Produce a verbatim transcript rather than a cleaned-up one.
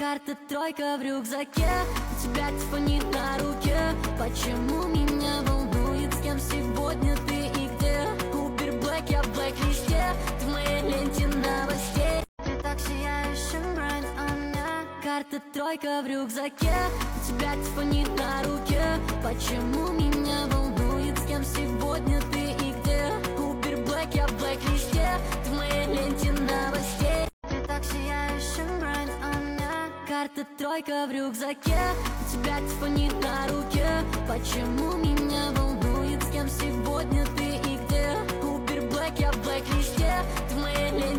Карта тройка в рюкзаке, у тебя Тиффани на руке. Почему меня волнует, с кем сегодня ты и где? Убер Блэк, я в блэк-листе, ты в моей ленте новостей. Ты так сияешь, бренд, а мне карта тройка в рюкзаке, у тебя Тиффани на руке. Почему меня волнует, с кем сегодня ты и где? Убер Блэк, я в блэк-листе, ты в моей ленте новостей. Ты так сияешь, бренд, а мне карта тройка в рюкзаке, у тебя Тиффани на руке. Почему меня волнует, с кем сегодня ты и где? Убер Блэк, я в блэк-листе, ты в моей ленте.